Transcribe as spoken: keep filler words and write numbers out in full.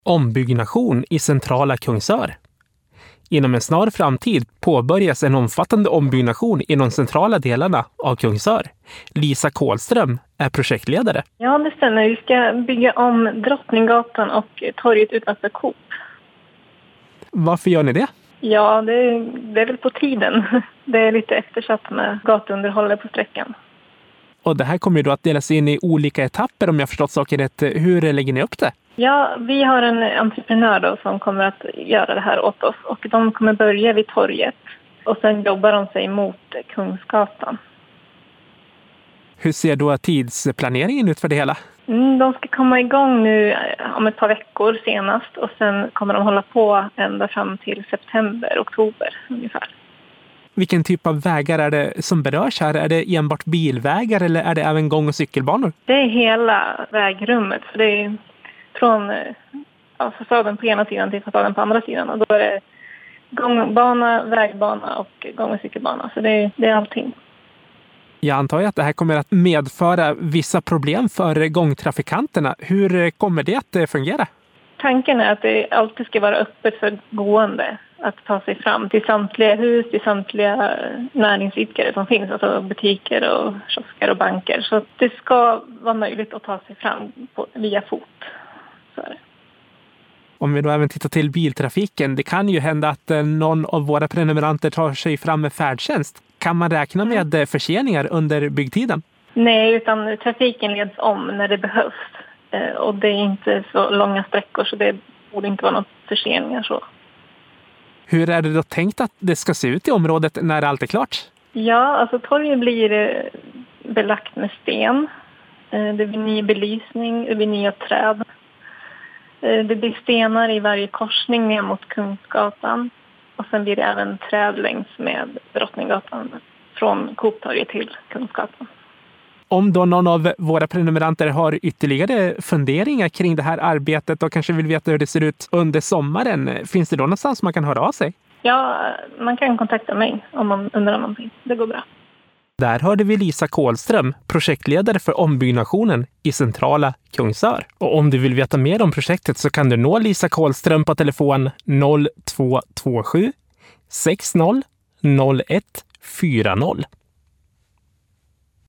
Ombyggnation i centrala Kungsör. Inom en snar framtid påbörjas en omfattande ombyggnation i de centrala delarna av Kungsör. Lisa Kålström är projektledare. Ja, det stämmer. Vi ska bygga om Drottninggatan och torget utanför Coop. Varför gör ni det? Ja, det är, det är väl på tiden. Det är lite eftersatt med gatuunderhållet på sträckan. Och det här kommer ju då att delas in i olika etapper om jag förstått saker rätt. Hur lägger ni upp det? Ja, vi har en entreprenör då som kommer att göra det här åt oss. Och de kommer börja vid torget. Och sen jobbar de sig mot Kungsgatan. Hur ser då tidsplaneringen ut för det hela? Mm, de ska komma igång nu om ett par veckor senast. Och sen kommer de hålla på ända fram till september, oktober ungefär. Vilken typ av vägar är det som berörs här? Är det enbart bilvägar eller är det även gång- och cykelbanor? Det är hela vägrummet. För det är från ja, fasaden på ena sidan till fasaden på andra sidan. Och då är det gångbana, vägbana och gång- och cykelbana. Så det är, det är allting. Jag antar ju att det här kommer att medföra vissa problem för gångtrafikanterna. Hur kommer det att fungera? Tanken är att det alltid ska vara öppet för gående att ta sig fram till samtliga hus, till samtliga näringsidkare som finns, alltså butiker och kiosker och banker. Så det ska vara möjligt att ta sig fram på, via fot. Så är det. Om vi då även tittar till biltrafiken, det kan ju hända att någon av våra prenumeranter tar sig fram med färdtjänst. Kan man räkna med förseningar under byggtiden? Nej, utan trafiken leds om när det behövs. Och det är inte så långa sträckor så det borde inte vara några förseningar så. Hur är det då tänkt att det ska se ut i området när allt är klart? Ja, alltså torget blir belagt med sten. Det blir ny belysning, det blir nya träd. Det blir stenar i varje korsning ner mot Kungsgatan. Och sen blir det även träd längs med Drottninggatan från Cooptorget till Kungsgatan. Om då någon av våra prenumeranter har ytterligare funderingar kring det här arbetet och kanske vill veta hur det ser ut under sommaren, finns det då någonstans man kan höra av sig? Ja, man kan kontakta mig om man undrar någonting. Det går bra. Där hörde vi Lisa Kålström, projektledare för ombyggnationen i centrala Kungsör. Och om du vill veta mer om projektet så kan du nå Lisa Kålström på telefon noll två två sju sex noll noll ett fyra noll.